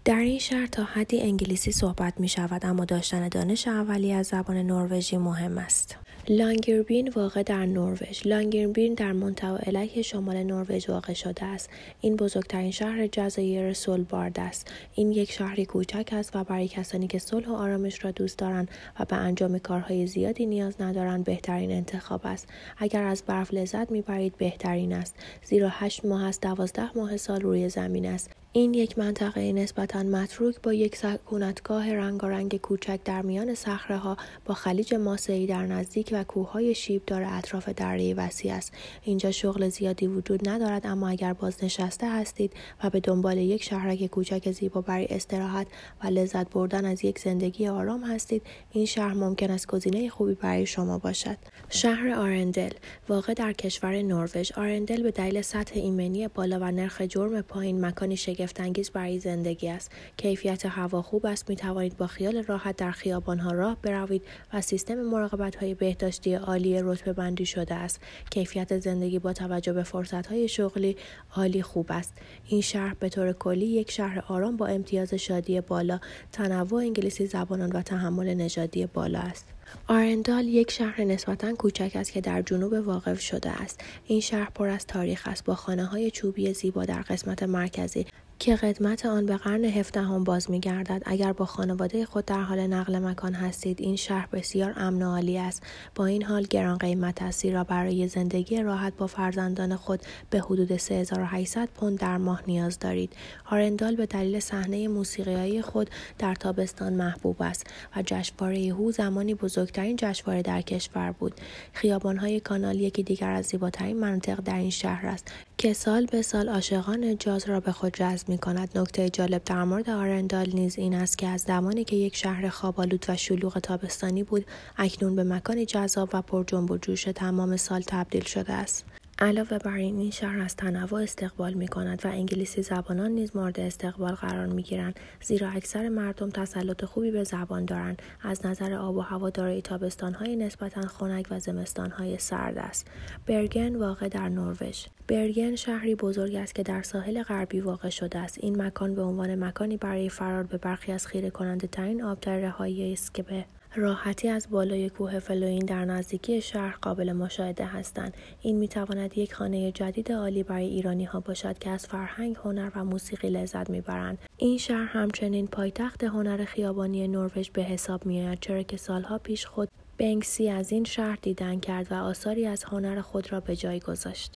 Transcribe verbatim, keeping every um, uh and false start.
در این شهر تا حدی انگلیسی صحبت می شود، اما داشتن دانش اولیه از زبان نروژی مهم است. لانگربین واقع در نروژ. لانگربین در منطقه علیه شمال نروژ واقع شده است. این بزرگترین شهر جزایر سولبارد است. این یک شهری کوچک است و برای کسانی که صلح و آرامش را دوست دارند و به انجام کارهای زیادی نیاز ندارند بهترین انتخاب است. اگر از برف لذت میبرید بهترین است، زیرا هشت ماه از دوازده ماه سال روی زمین است. این یک منطقه نسبتاً متروک با یک سکونتگاه رنگارنگ کوچک در میان صخره‌ها با خلیج ماسه‌ای در نزدیک و کوههای شیب‌دار اطراف دره وسیع است. اینجا شغل زیادی وجود ندارد، اما اگر بازنشسته هستید و به دنبال یک شهرک کوچک زیبا برای استراحت و لذت بردن از یک زندگی آرام هستید، این شهر ممکن است گزینه خوبی برای شما باشد. شهر آرندل واقع در کشور نروژ. آرندل به دلیل سطح ایمنی بالا و نرخ جرم پایین مکانی شگفت‌انگیز برای زندگی است. کیفیت هوا خوب است، می توانید با خیال راحت در خیابان‌ها راه بروید و سیستم مراقبت‌های بهداشتی عالی رتبه بندی شده است. کیفیت زندگی با توجه به فرصت‌های شغلی عالی خوب است. این شهر به طور کلی یک شهر آرام با امتیاز شادی بالا، تنوع انگلیسی زبانان و تحمل نژادی بالا است. آرندال یک شهر نسبتاً کوچک است که در جنوب واقع شده است. این شهر پر از تاریخ است، با خانه‌های چوبی زیبا در قسمت مرکزی که قدمت آن به قرن هفدهم باز می‌گردد. اگر با خانواده خود در حال نقل مکان هستید، این شهر بسیار امن و عالی است. با این حال گران قیمت است، زیرا برای زندگی راحت با فرزندان خود به حدود سه هزار و هشتصد پوند در ماه نیاز دارید. آرندال به دلیل صحنه موسیقیایی خود در تابستان محبوب است و جشنواره هو زمانی بزرگترین جشنواره در کشور بود. خیابان‌های کانال یکی دیگر از زیباترین مناطق در این شهر است که سال به سال عاشقان جاز را به خود جذب می‌کند. نکته جالب در مورد آرندال نیز این است که از زمانی که یک شهر خواب‌آلود و شلوغ تابستانی بود، اکنون به مکانی جذاب و پر جنب و جوش تمام سال تبدیل شده است. علاوه بر این، این شهر از تنوع استقبال می‌کند و انگلیسی زبانان نیز مورد استقبال قرار می‌گیرند، زیرا اکثر مردم تسلط خوبی به زبان دارند. از نظر آب و هوا دارای تابستان‌های نسبتاً خنک و زمستان‌های سرد است. برگن واقع در نروژ. برگن شهری بزرگ است که در ساحل غربی واقع شده است. این مکان به عنوان مکانی برای فرار به برخی از خیره کننده ترین آب‌دره‌هایی است که به راحتی از بالای کوه فلوئین در نزدیکی شهر قابل مشاهده هستند. این می‌تواند یک خانه جدید عالی برای ایرانی‌ها باشد که از فرهنگ، هنر و موسیقی لذت می‌برند. این شهر همچنین پایتخت هنر خیابانی نروژ به حساب می‌آید، چرا که سالها پیش خود بنکسی از این شهر دیدن کرد و آثاری از هنر خود را به جای گذاشت.